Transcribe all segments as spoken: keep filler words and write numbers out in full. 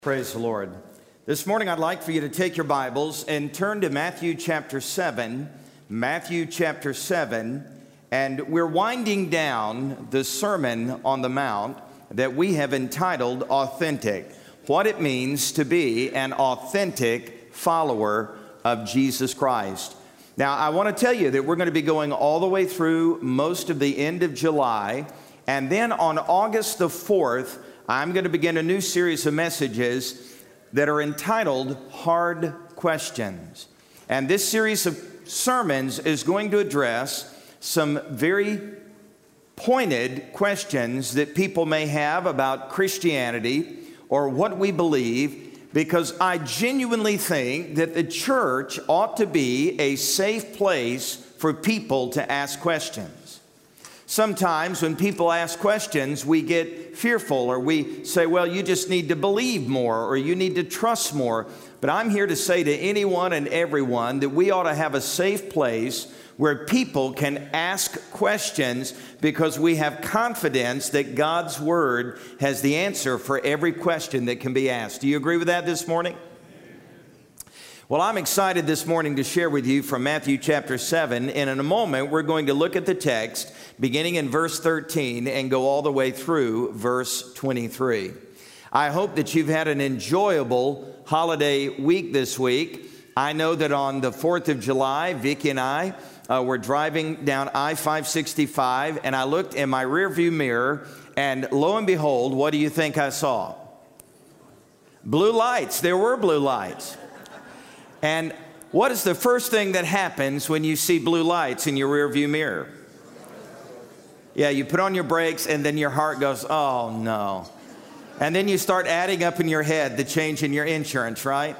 Praise the Lord. This morning I'd like for you to take your Bibles and turn to Matthew chapter seven. Matthew chapter seven. And we're winding down the Sermon on the Mount that we have entitled Authentic. What it means to be an authentic follower of Jesus Christ. Now I want to tell you that we're going to be going all the way through most of the end of July. And then on August the fourth, I'm going to begin a new series of messages that are entitled Hard Questions. And this series of sermons is going to address some very pointed questions that people may have about Christianity or what we believe, because I genuinely think that the church ought to be a safe place for people to ask questions. Sometimes when people ask questions, we get fearful, or we say, well, you just need to believe more, or you need to trust more. But I'm here to say to anyone and everyone that we ought to have a safe place where people can ask questions, because we have confidence that God's Word has the answer for every question that can be asked. Do you agree with that this morning? Well, I'm excited this morning to share with you from Matthew chapter seven. And in a moment, we're going to look at the text beginning in verse thirteen and go all the way through verse twenty-three. I hope that you've had an enjoyable holiday week this week. I know that on the fourth of July, Vicki and I uh, were driving down I five sixty-five, and I looked in my rearview mirror, and lo and behold, what do you think I saw? Blue lights. There were blue lights. And what is the first thing that happens when you see blue lights in your rearview mirror? Yeah, you put on your brakes and then your heart goes, oh no. And then you start adding up in your head the change in your insurance, right?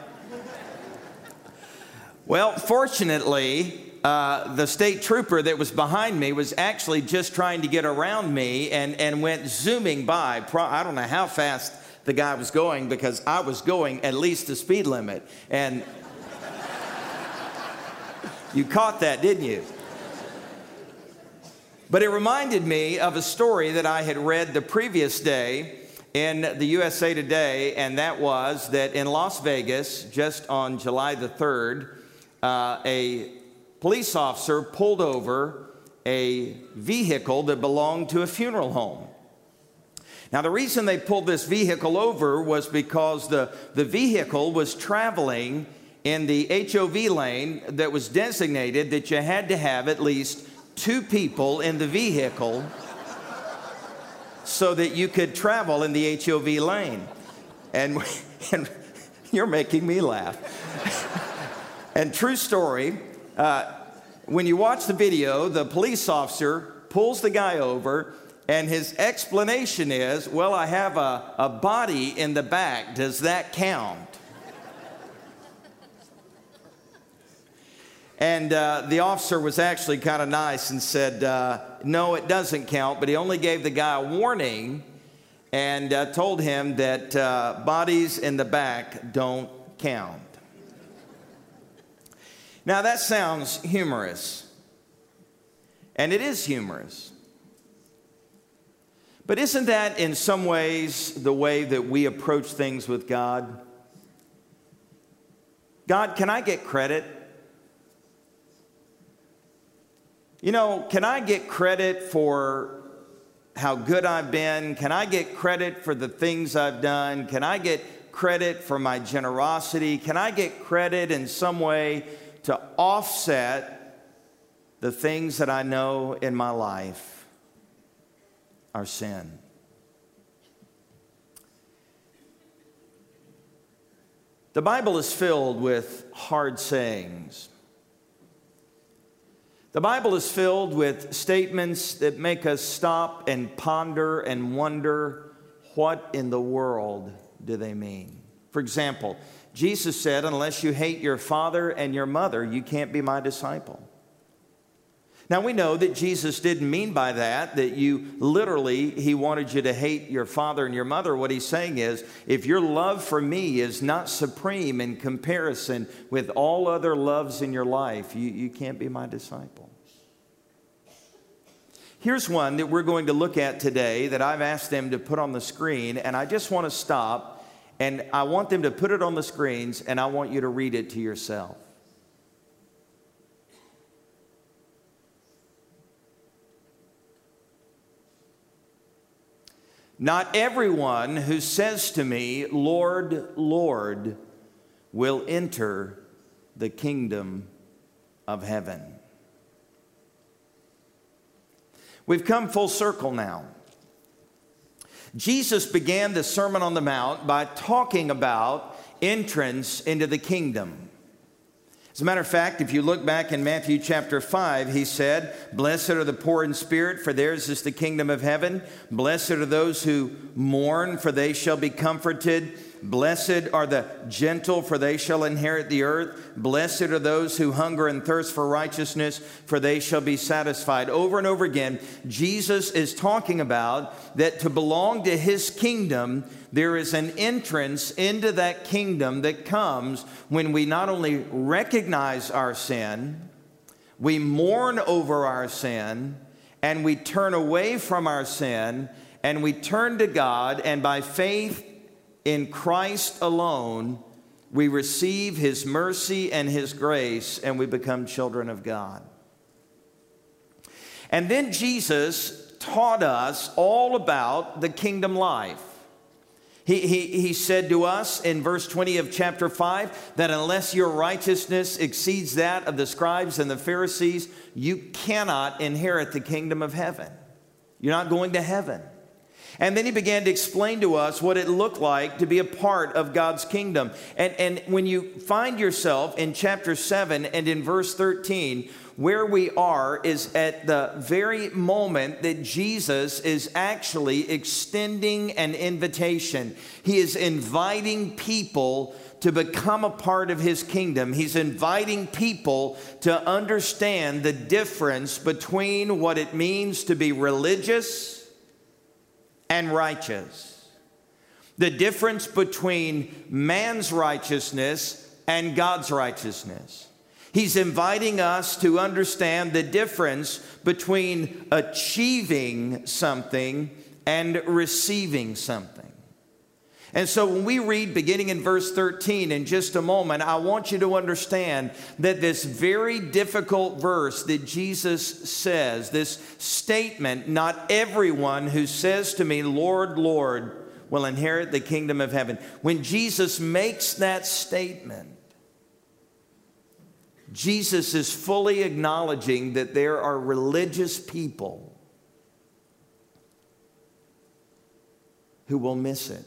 Well, fortunately, uh, the state trooper that was behind me was actually just trying to get around me and, and went zooming by. Pro- I don't know how fast the guy was going, because I was going at least the speed limit. And you caught that, didn't you? But it reminded me of a story that I had read the previous day in the U S A Today, and that was that in Las Vegas, just on July the third, uh, a police officer pulled over a vehicle that belonged to a funeral home. Now, the reason they pulled this vehicle over was because the, the vehicle was traveling in the H O V lane that was designated that you had to have at least two people in the vehicle so that you could travel in the H O V lane. And, and you're making me laugh. And true story, uh, when you watch the video, the police officer pulls the guy over, and his explanation is, well, I have a, a body in the back. Does that count? And uh, the officer was actually kind of nice and said, uh, no, it doesn't count. But he only gave the guy a warning and uh, told him that uh, bodies in the back don't count. Now, that sounds humorous. And it is humorous. But isn't that in some ways the way that we approach things with God? God, can I get credit? You know, can I get credit for how good I've been? Can I get credit for the things I've done? Can I get credit for my generosity? Can I get credit in some way to offset the things that I know in my life are sin? The Bible is filled with hard sayings. The Bible is filled with statements that make us stop and ponder and wonder, what in the world do they mean? For example, Jesus said, unless you hate your father and your mother, you can't be my disciple. Now, we know that Jesus didn't mean by that, that you literally, he wanted you to hate your father and your mother. What he's saying is, if your love for me is not supreme in comparison with all other loves in your life, you, you can't be my disciple. Here's one that we're going to look at today that I've asked them to put on the screen, and I just want to stop And I want them to put it on the screens, and I want you to read it to yourself. Not everyone who says to me, Lord, Lord, will enter the kingdom of heaven. We've come full circle now. Jesus began the Sermon on the Mount by talking about entrance into the kingdom. As a matter of fact, if you look back in Matthew chapter five, he said, "Blessed are the poor in spirit, for theirs is the kingdom of heaven. Blessed are those who mourn, for they shall be comforted. Blessed are the gentle, for they shall inherit the earth. Blessed are those who hunger and thirst for righteousness, for they shall be satisfied." Over and over again, Jesus is talking about that to belong to his kingdom, there is an entrance into that kingdom that comes when we not only recognize our sin, we mourn over our sin, and we turn away from our sin, and we turn to God, and by faith in Christ alone, we receive his mercy and his grace, and we become children of God. And then Jesus taught us all about the kingdom life. He, he, he said to us in verse twenty of chapter five that unless your righteousness exceeds that of the scribes and the Pharisees, you cannot inherit the kingdom of heaven. You're not going to heaven. And then he began to explain to us what it looked like to be a part of God's kingdom. And, and when you find yourself in chapter seven and in verse thirteen, where we are is at the very moment that Jesus is actually extending an invitation. He is inviting people to become a part of his kingdom. He's inviting people to understand the difference between what it means to be religious and righteous. The difference between man's righteousness and God's righteousness. He's inviting us to understand the difference between achieving something and receiving something. And so when we read beginning in verse thirteen in just a moment, I want you to understand that this very difficult verse that Jesus says, this statement, not everyone who says to me, Lord, Lord, will inherit the kingdom of heaven. When Jesus makes that statement, Jesus is fully acknowledging that there are religious people who will miss it.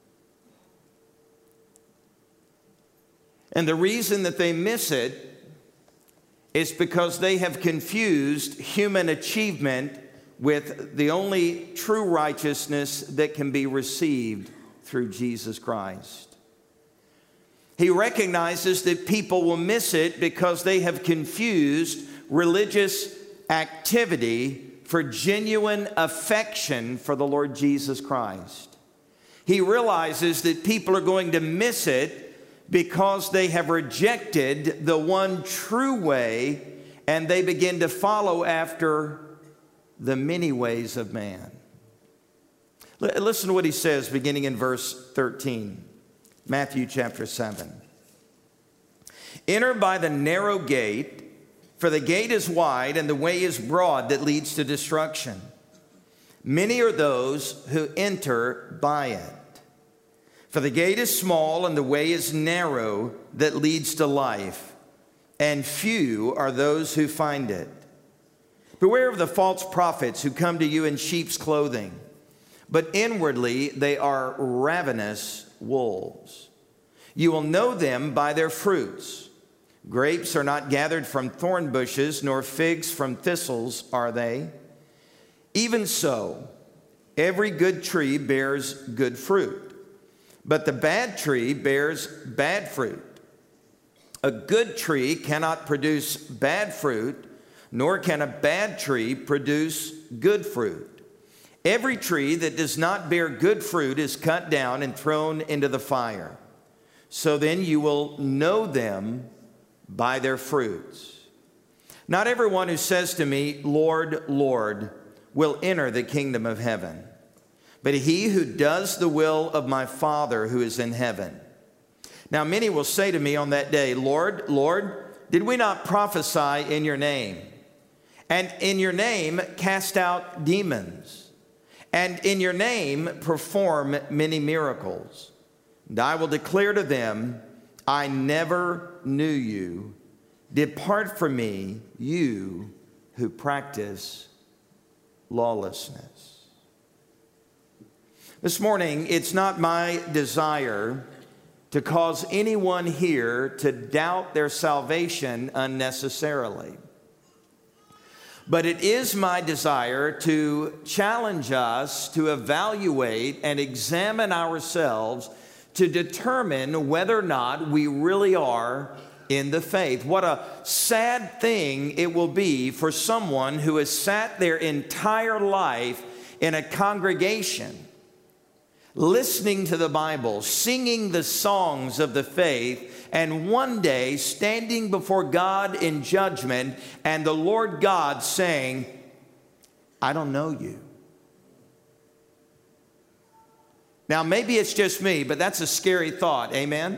And the reason that they miss it is because they have confused human achievement with the only true righteousness that can be received through Jesus Christ. He recognizes that people will miss it because they have confused religious activity for genuine affection for the Lord Jesus Christ. He realizes that people are going to miss it because they have rejected the one true way and they begin to follow after the many ways of man. L- listen to what he says beginning in verse thirteen. Matthew chapter seven. Enter by the narrow gate, for the gate is wide and the way is broad that leads to destruction. Many are those who enter by it. For the gate is small and the way is narrow that leads to life, and few are those who find it. Beware of the false prophets who come to you in sheep's clothing, but inwardly they are ravenous wolves. You will know them by their fruits. Grapes are not gathered from thorn bushes, nor figs from thistles are they. Even so, every good tree bears good fruit, but the bad tree bears bad fruit. A good tree cannot produce bad fruit, nor can a bad tree produce good fruit. Every tree that does not bear good fruit is cut down and thrown into the fire. So then you will know them by their fruits. Not everyone who says to me, Lord, Lord, will enter the kingdom of heaven, but he who does the will of my Father who is in heaven. Now many will say to me on that day, Lord, Lord, did we not prophesy in your name? And in your name cast out demons? And in your name perform many miracles? And I will declare to them, I never knew you. Depart from me, you who practice lawlessness. This morning, it's not my desire to cause anyone here to doubt their salvation unnecessarily. But it is my desire to challenge us to evaluate and examine ourselves to determine whether or not we really are in the faith. What a sad thing it will be for someone who has sat their entire life in a congregation, listening to the Bible, singing the songs of the faith, and one day standing before God in judgment and the Lord God saying, I don't know you. Now, maybe it's just me, but that's a scary thought. Amen?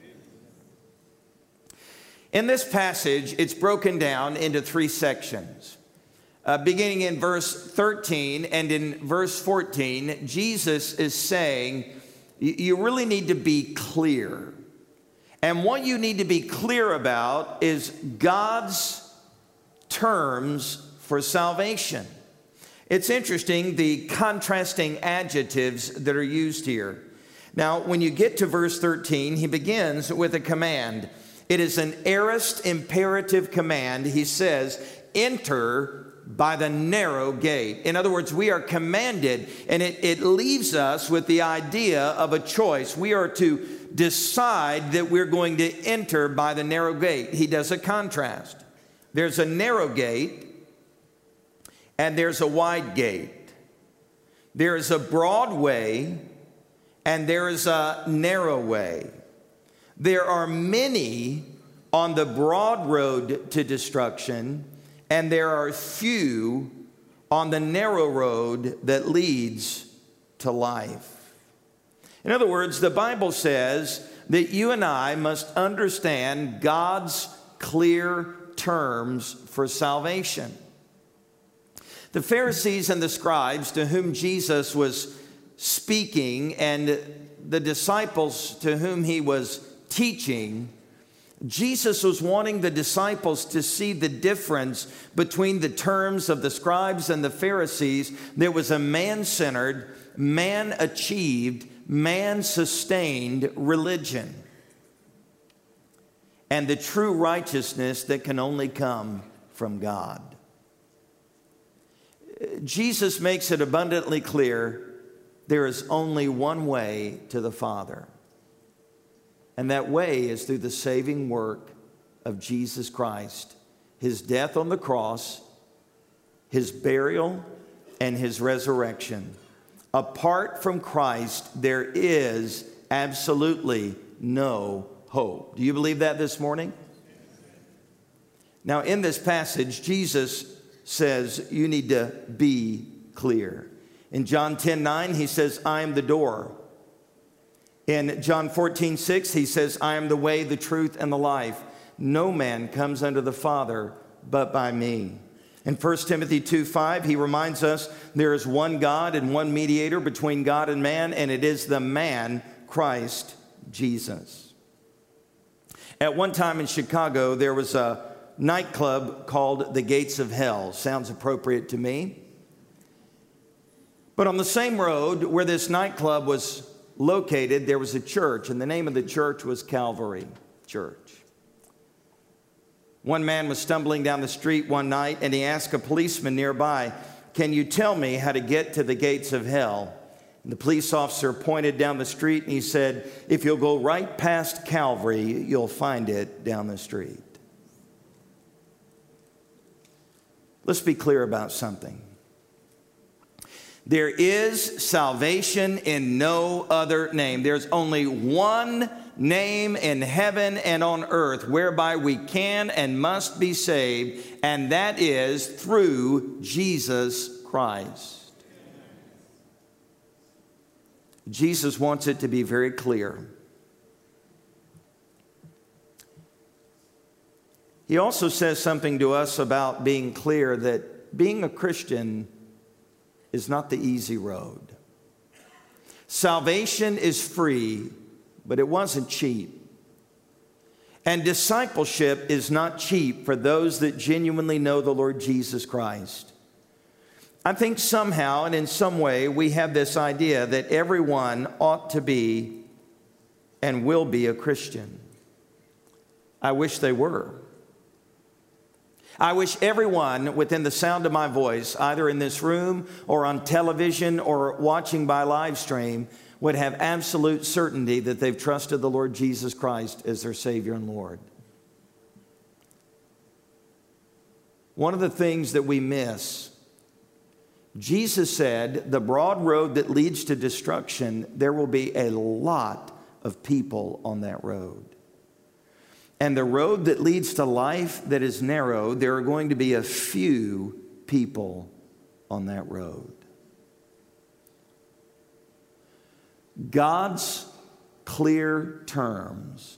In this passage, it's broken down into three sections. Uh, beginning in verse thirteen and in verse fourteen, Jesus is saying, you really need to be clear. And what you need to be clear about is God's terms for salvation. It's interesting, the contrasting adjectives that are used here. Now, when you get to verse thirteen, he begins with a command. It is an aorist imperative command. He says, enter by the narrow gate. In other words, we are commanded, and it, it leaves us with the idea of a choice. We are to decide that we're going to enter by the narrow gate. He does a contrast. There's a narrow gate, and there's a wide gate. There is a broad way, and there is a narrow way. There are many on the broad road to destruction, and there are few on the narrow road that leads to life. In other words, the Bible says that you and I must understand God's clear terms for salvation. The Pharisees and the scribes to whom Jesus was speaking and the disciples to whom he was teaching, Jesus was wanting the disciples to see the difference between the terms of the scribes and the Pharisees. There was a man-centered, man-achieved, man-sustained religion, and the true righteousness that can only come from God. Jesus makes it abundantly clear there is only one way to the Father. And that way is through the saving work of Jesus Christ, his death on the cross, his burial, and his resurrection. Apart from Christ, there is absolutely no hope. Do you believe that this morning? Now, in this passage, Jesus says you need to be clear. In John ten nine, he says, I am the door. In John fourteen six, he says, I am the way, the truth, and the life. No man comes unto the Father but by me. In First Timothy two five, he reminds us there is one God and one mediator between God and man, and it is the man, Christ Jesus. At one time in Chicago, there was a nightclub called the Gates of Hell. Sounds appropriate to me. But on the same road where this nightclub was located, there was a church, and the name of the church was Calvary Church. One man was stumbling down the street one night, and he asked a policeman nearby, can you tell me how to get to the gates of hell? And the police officer pointed down the street, and he said, if you'll go right past Calvary, you'll find it down the street. Let's be clear about something. There is salvation in no other name. There's only one name in heaven and on earth whereby we can and must be saved, and that is through Jesus Christ. Jesus wants it to be very clear. He also says something to us about being clear that being a Christian is not the easy road. Salvation is free, but it wasn't cheap. And discipleship is not cheap for those that genuinely know the Lord Jesus Christ. I think somehow and in some way we have this idea that everyone ought to be and will be a Christian. I wish they were. I wish everyone within the sound of my voice, either in this room or on television or watching by live stream, would have absolute certainty that they've trusted the Lord Jesus Christ as their Savior and Lord. One of the things that we miss, Jesus said, the broad road that leads to destruction, there will be a lot of people on that road. And the road that leads to life that is narrow, there are going to be a few people on that road. God's clear terms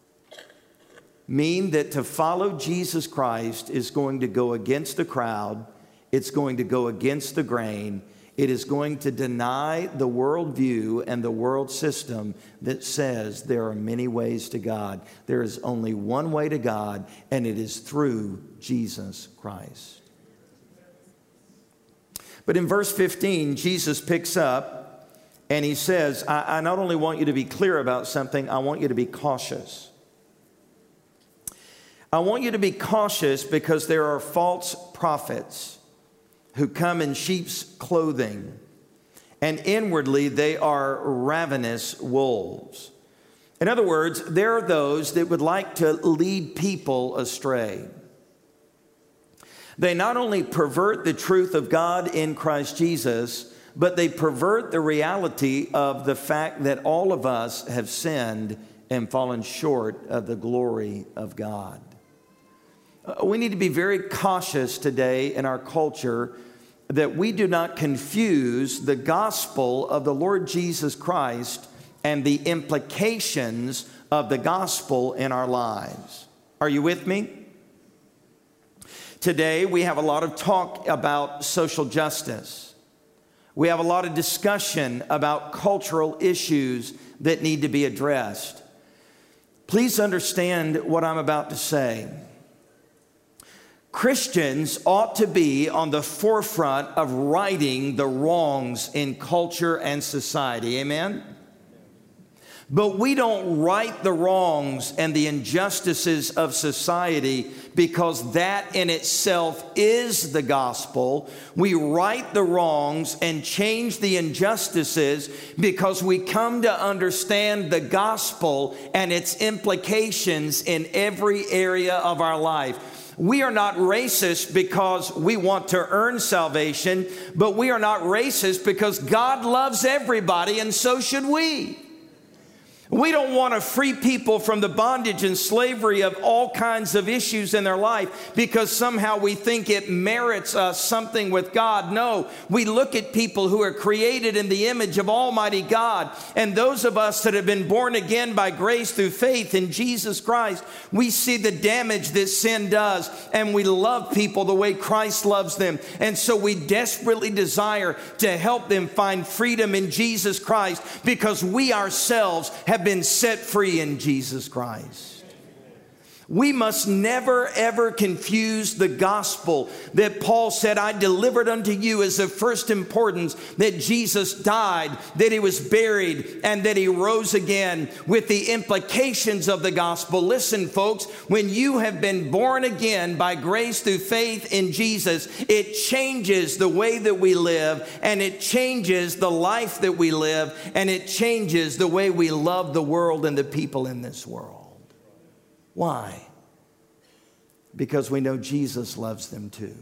mean that to follow Jesus Christ is going to go against the crowd. It's going to go against the grain. It is going to deny the worldview and the world system that says there are many ways to God. There is only one way to God, and it is through Jesus Christ. But in verse fifteen, Jesus picks up and he says, I, I not only want you to be clear about something, I want you to be cautious. I want you to be cautious because there are false prophets who come in sheep's clothing, and inwardly they are ravenous wolves. In other words, there are those that would like to lead people astray. They not only pervert the truth of God in Christ Jesus, but they pervert the reality of the fact that all of us have sinned and fallen short of the glory of God. We need to be very cautious today in our culture that we do not confuse the gospel of the Lord Jesus Christ and the implications of the gospel in our lives. Are you with me? Today we have a lot of talk about social justice. We have a lot of discussion about cultural issues that need to be addressed. Please understand what I'm about to say. Christians ought to be on the forefront of righting the wrongs in culture and society. Amen? But we don't right the wrongs and the injustices of society because that in itself is the gospel. We right the wrongs and change the injustices because we come to understand the gospel and its implications in every area of our life. We are not racist because we want to earn salvation, but we are not racist because God loves everybody, and so should we. We don't want to free people from the bondage and slavery of all kinds of issues in their life because somehow we think it merits us something with God. No, we look at people who are created in the image of Almighty God, and those of us that have been born again by grace through faith in Jesus Christ, we see the damage that sin does, and we love people the way Christ loves them. And so we desperately desire to help them find freedom in Jesus Christ because we ourselves have have been set free in Jesus Christ. We must never, ever confuse the gospel that Paul said, I delivered unto you as of first importance that Jesus died, that he was buried, and that he rose again with the implications of the gospel. Listen, folks, when you have been born again by grace through faith in Jesus, it changes the way that we live, and it changes the life that we live, and it changes the way we love the world and the people in this world. Why? Because we know Jesus loves them too.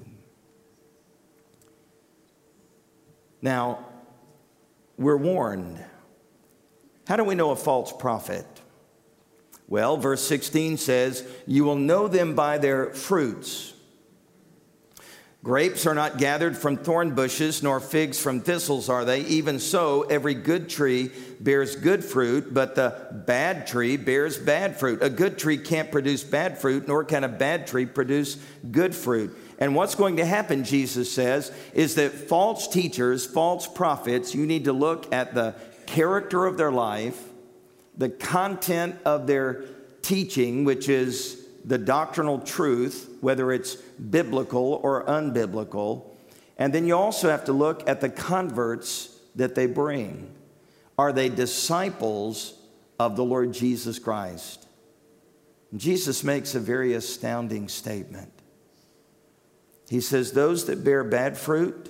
Now, we're warned. How do we know a false prophet? Well, verse sixteen says, you will know them by their fruits. Grapes are not gathered from thorn bushes, nor figs from thistles are they. Even so, every good tree bears good fruit, but the bad tree bears bad fruit. A good tree can't produce bad fruit, nor can a bad tree produce good fruit. And what's going to happen, Jesus says, is that false teachers, false prophets, you need to look at the character of their life, the content of their teaching, which is the doctrinal truth, whether it's biblical or unbiblical. And then you also have to look at the converts that they bring. Are they disciples of the Lord Jesus Christ? And Jesus makes a very astounding statement. He says, those that bear bad fruit,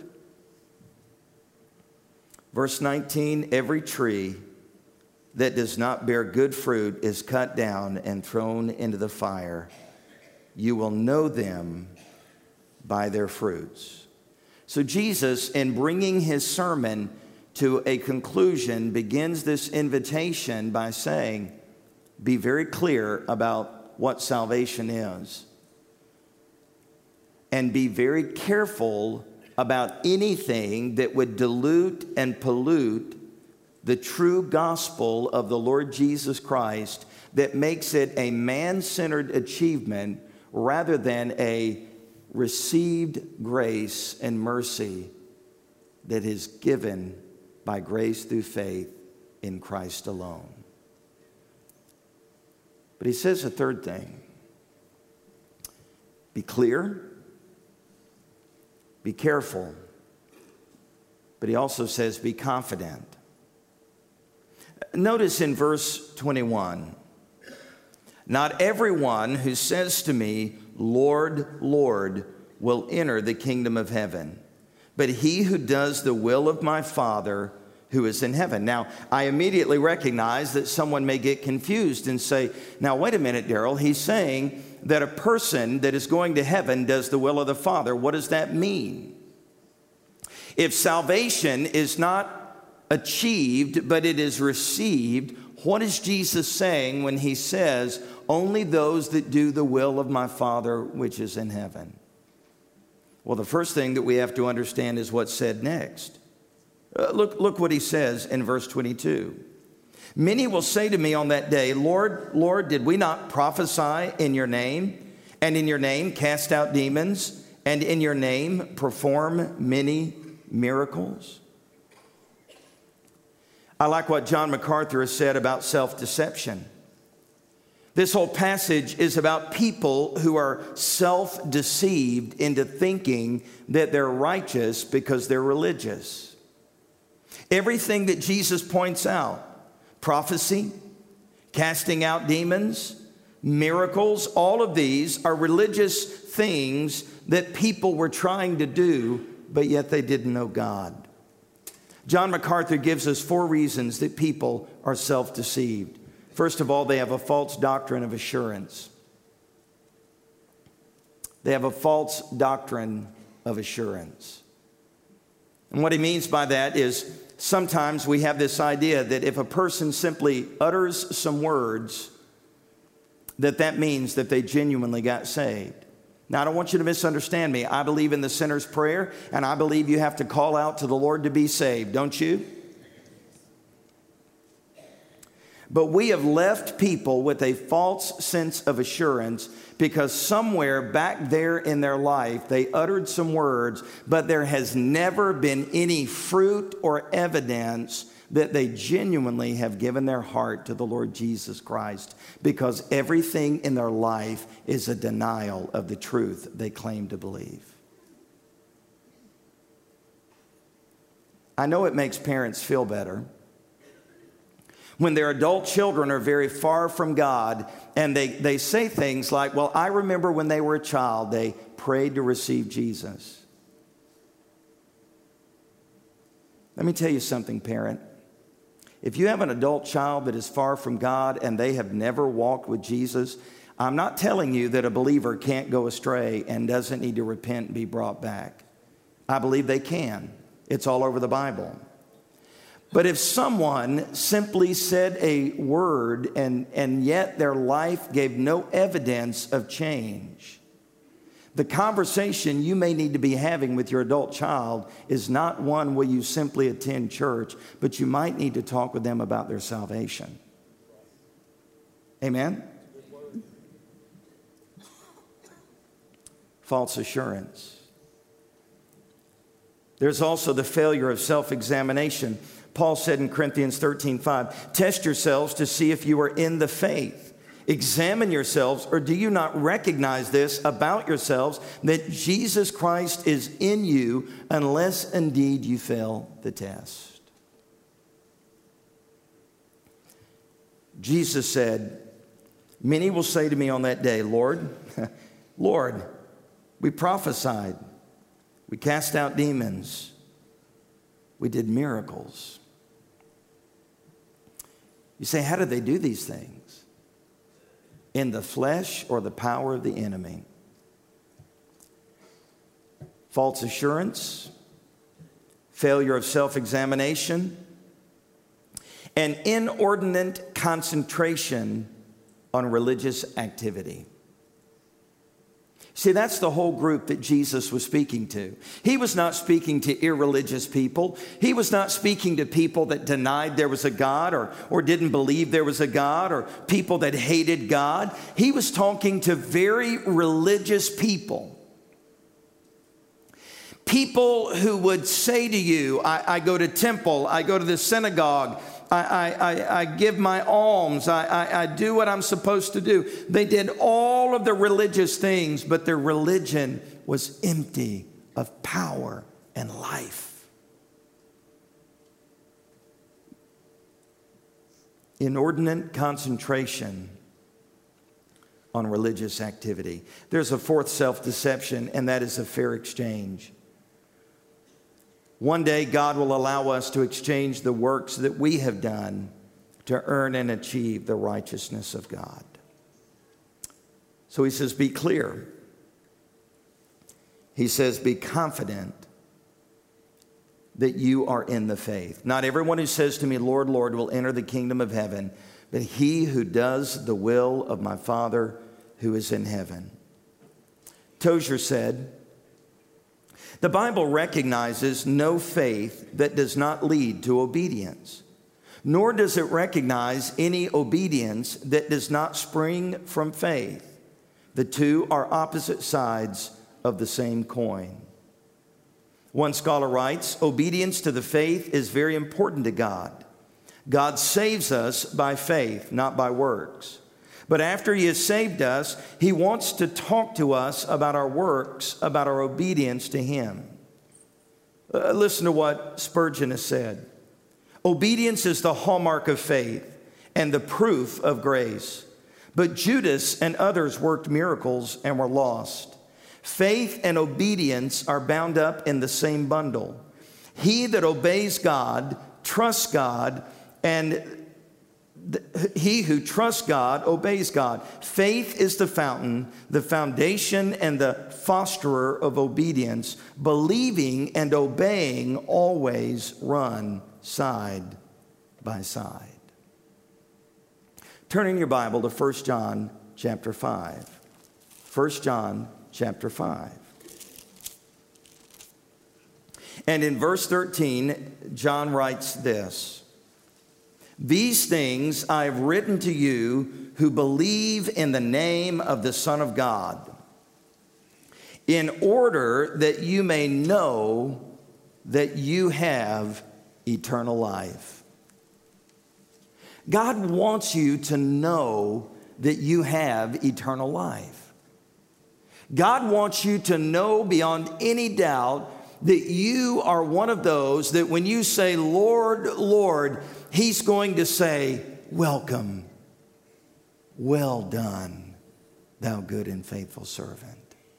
verse nineteen, every tree that does not bear good fruit is cut down and thrown into the fire. You will know them by their fruits. So Jesus, in bringing his sermon to a conclusion, begins this invitation by saying, be very clear about what salvation is. And be very careful about anything that would dilute and pollute the true gospel of the Lord Jesus Christ, that makes it a man-centered achievement rather than a received grace and mercy that is given by grace through faith in Christ alone. But he says a third thing. Be clear, be careful, but he also says be confident. Notice in verse twenty-one, not everyone who says to me, Lord, Lord, will enter the kingdom of heaven, but he who does the will of my Father who is in heaven. Now, I immediately recognize that someone may get confused and say, now, wait a minute, Daryl, he's saying that a person that is going to heaven does the will of the Father. What does that mean? If salvation is not achieved, but it is received, what is Jesus saying when he says, only those that do the will of my Father which is in heaven? Well, the first thing that we have to understand is what's said next. Uh, look, look what he says in verse twenty-two. Many will say to me on that day, Lord, Lord, did we not prophesy in your name, and in your name cast out demons, and in your name perform many miracles? I like what John MacArthur has said about self-deception. This whole passage is about people who are self-deceived into thinking that they're righteous because they're religious. Everything that Jesus points out, prophecy, casting out demons, miracles, all of these are religious things that people were trying to do, but yet they didn't know God. John MacArthur gives us four reasons that people are self-deceived. First of all, they have a false doctrine of assurance. They have a false doctrine of assurance. And what he means by that is sometimes we have this idea that if a person simply utters some words, that that means that they genuinely got saved. Now, I don't want you to misunderstand me. I believe in the sinner's prayer, and I believe you have to call out to the Lord to be saved, don't you? But we have left people with a false sense of assurance because somewhere back there in their life, they uttered some words, but there has never been any fruit or evidence that they genuinely have given their heart to the Lord Jesus Christ, because everything in their life is a denial of the truth they claim to believe. I know it makes parents feel better when their adult children are very far from God and they, they say things like, well, I remember when they were a child, they prayed to receive Jesus. Let me tell you something, parent. If you have an adult child that is far from God and they have never walked with Jesus, I'm not telling you that a believer can't go astray and doesn't need to repent and be brought back. I believe they can. It's all over the Bible. But if someone simply said a word and, and yet their life gave no evidence of change, The conversation you may need to be having with your adult child is not one where you simply attend church, but you might need to talk with them about their salvation. Amen? False assurance. There's also the failure of self-examination. Paul said in Corinthians thirteen five, test yourselves to see if you are in the faith. Examine yourselves, or do you not recognize this about yourselves, that Jesus Christ is in you, unless indeed you fail the test? Jesus said, many will say to me on that day, Lord, Lord, we prophesied, we cast out demons, we did miracles. You say, how did they do these things? In the flesh or the power of the enemy? False assurance, failure of self-examination, and inordinate concentration on religious activity. See, that's the whole group that Jesus was speaking to. He was not speaking to irreligious people. He was not speaking to people that denied there was a God or, or didn't believe there was a God, or people that hated God. He was talking to very religious people. People who would say to you, I, I go to temple, I go to the synagogue, I, I, I give my alms, I, I, I do what I'm supposed to do. They did all of the religious things, but their religion was empty of power and life. Inordinate concentration on religious activity. There's a fourth self-deception, and that is a fair exchange. One day, God will allow us to exchange the works that we have done to earn and achieve the righteousness of God. So he says, be clear. He says, be confident that you are in the faith. Not everyone who says to me, Lord, Lord, will enter the kingdom of heaven, but he who does the will of my Father who is in heaven. Tozer said, the Bible recognizes no faith that does not lead to obedience, nor does it recognize any obedience that does not spring from faith. The two are opposite sides of the same coin. One scholar writes, obedience to the faith is very important to God. God saves us by faith, not by works. But after he has saved us, he wants to talk to us about our works, about our obedience to him. Uh, listen to what Spurgeon has said. Obedience is the hallmark of faith and the proof of grace. But Judas and others worked miracles and were lost. Faith and obedience are bound up in the same bundle. He that obeys God, trusts God, and he who trusts God obeys God. Faith is the fountain, the foundation, and the fosterer of obedience. Believing and obeying always run side by side. Turn in your Bible to First John chapter five. First John chapter five. And in verse thirteen, John writes this. These things I have written to you who believe in the name of the Son of God, in order that you may know that you have eternal life. God wants you to know that you have eternal life. God wants you to know beyond any doubt that you are one of those that when you say, Lord, Lord, he's going to say, welcome, well done, thou good and faithful servant.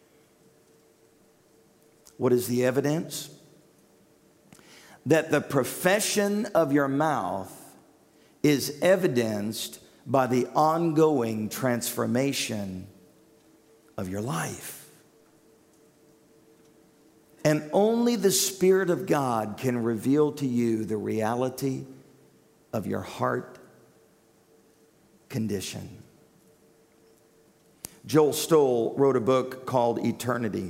What is the evidence? That the profession of your mouth is evidenced by the ongoing transformation of your life. And only the Spirit of God can reveal to you the reality of your heart condition. Joel Stoll wrote a book called Eternity.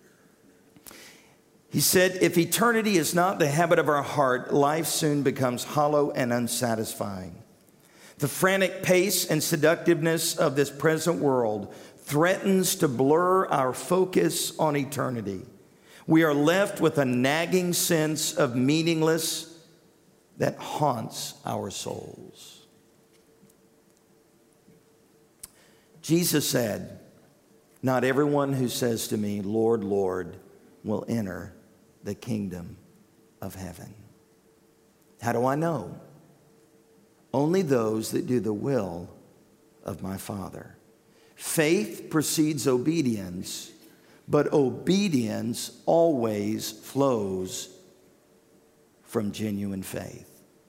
He said, if eternity is not the habit of our heart, life soon becomes hollow and unsatisfying. The frantic pace and seductiveness of this present world threatens to blur our focus on eternity. We are left with a nagging sense of meaningless that haunts our souls. Jesus said, not everyone who says to me, Lord, Lord, will enter the kingdom of heaven. How do I know? Only those that do the will of my Father. Faith precedes obedience, but obedience always flows from genuine faith.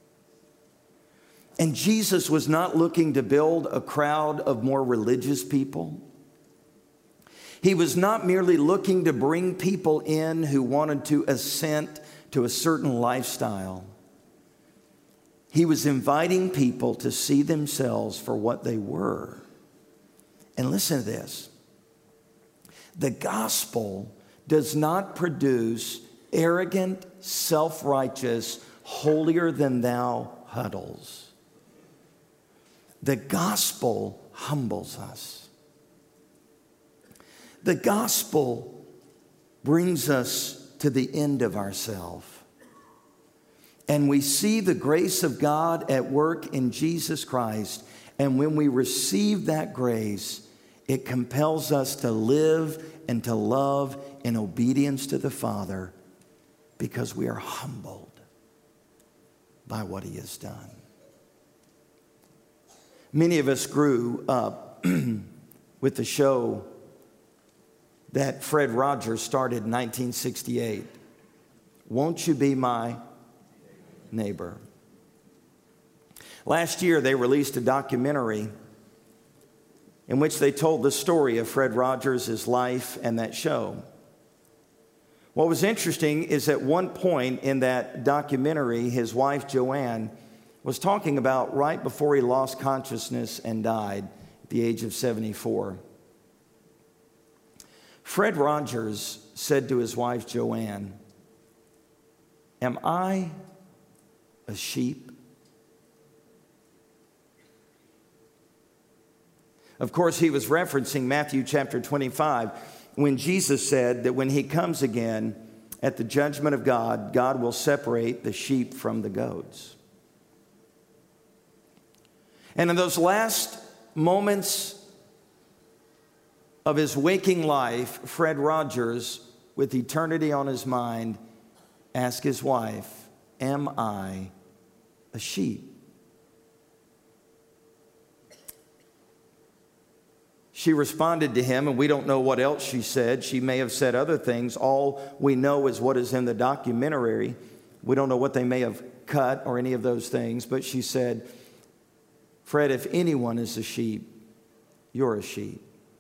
And Jesus was not looking to build a crowd of more religious people. He was not merely looking to bring people in who wanted to assent to a certain lifestyle. He was inviting people to see themselves for what they were. And listen to this. The gospel does not produce arrogant, self-righteous, holier-than-thou huddles. The gospel humbles us. The gospel brings us to the end of ourselves. And we see the grace of God at work in Jesus Christ. And when we receive that grace, it compels us to live and to love in obedience to the Father because we are humbled by what He has done. Many of us grew up with the show that Fred Rogers started in nineteen sixty-eight. Won't You Be My Neighbor? Last year, they released a documentary in which they told the story of Fred Rogers, his life, and that show. What was interesting is at one point in that documentary, his wife, Joanne, was talking about right before he lost consciousness and died at the age of seventy-four. Fred Rogers said to his wife, Joanne, "Am I a sheep?" Of course, he was referencing Matthew chapter twenty-five, when Jesus said that when He comes again at the judgment of God, God will separate the sheep from the goats. And in those last moments of his waking life, Fred Rogers, with eternity on his mind, asked his wife, "Am I a sheep?" She responded to him, and we don't know what else she said. She may have said other things. All we know is what is in the documentary. We don't know what they may have cut or any of those things. But she said, "Fred, if anyone is a sheep, you're a sheep."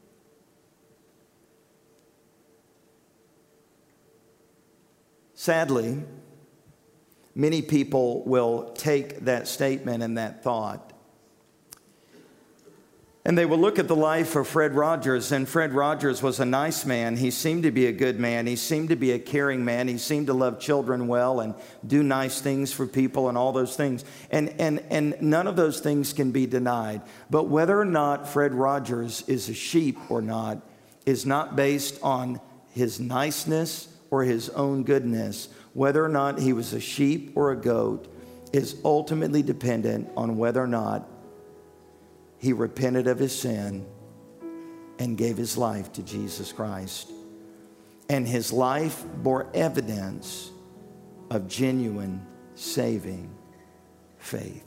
Sadly, many people will take that statement and that thought, and they will look at the life of Fred Rogers, and Fred Rogers was a nice man. He seemed to be a good man. He seemed to be a caring man. He seemed to love children well and do nice things for people and all those things. And, and, and none of those things can be denied. But whether or not Fred Rogers is a sheep or not is not based on his niceness or his own goodness. Whether or not he was a sheep or a goat is ultimately dependent on whether or not he repented of his sin and gave his life to Jesus Christ. And his life bore evidence of genuine saving faith.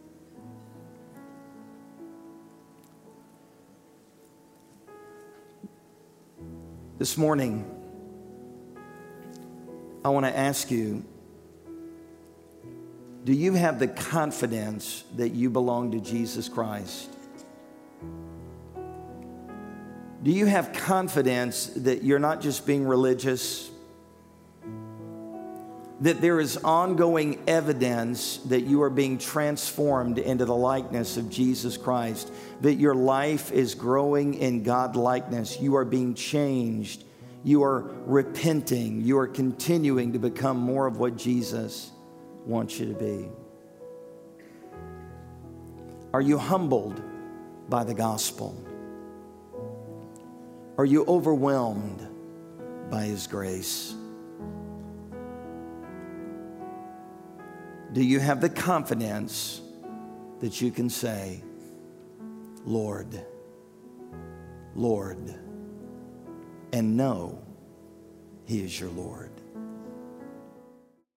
This morning, I want to ask you, do you have the confidence that you belong to Jesus Christ? Do you have confidence that you're not just being religious, that there is ongoing evidence that you are being transformed into the likeness of Jesus Christ, that your life is growing in God likeness. You are being changed. You are repenting. You are continuing to become more of what Jesus wants you to be. Are you humbled by the gospel? Are you overwhelmed by His grace? Do you have the confidence that you can say, Lord, Lord, and know He is your Lord?